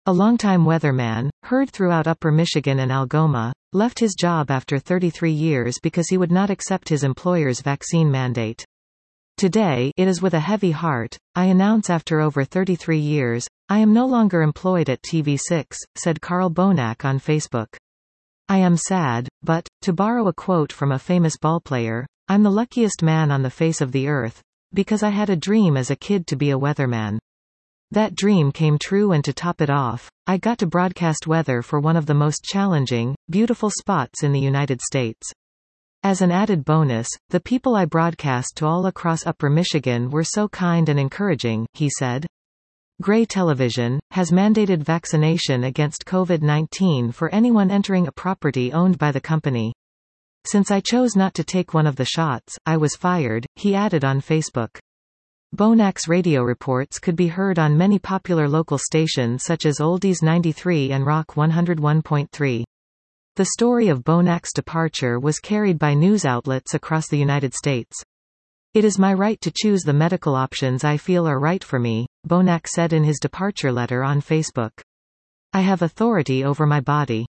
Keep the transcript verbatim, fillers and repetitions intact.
A longtime weatherman, heard throughout Upper Michigan and Algoma, left his job after thirty-three years because he would not accept his employer's vaccine mandate. Today, it is with a heavy heart, I announce after over thirty-three years, I am no longer employed at T V six, said Carl Bonack on Facebook. I am sad, but, to borrow a quote from a famous ballplayer, I'm the luckiest man on the face of the earth, because I had a dream as a kid to be a weatherman. That dream came true, and to top it off, I got to broadcast weather for one of the most challenging, beautiful spots in the United States. As an added bonus, the people I broadcast to all across Upper Michigan were so kind and encouraging, he said. Gray Television has mandated vaccination against COVID nineteen for anyone entering a property owned by the company. Since I chose not to take one of the shots, I was fired, he added on Facebook. Bonack's radio reports could be heard on many popular local stations such as Oldies ninety-three and Rock one oh one point three. The story of Bonack's departure was carried by news outlets across the United States. It is my right to choose the medical options I feel are right for me, Bonack said in his departure letter on Facebook. I have authority over my body.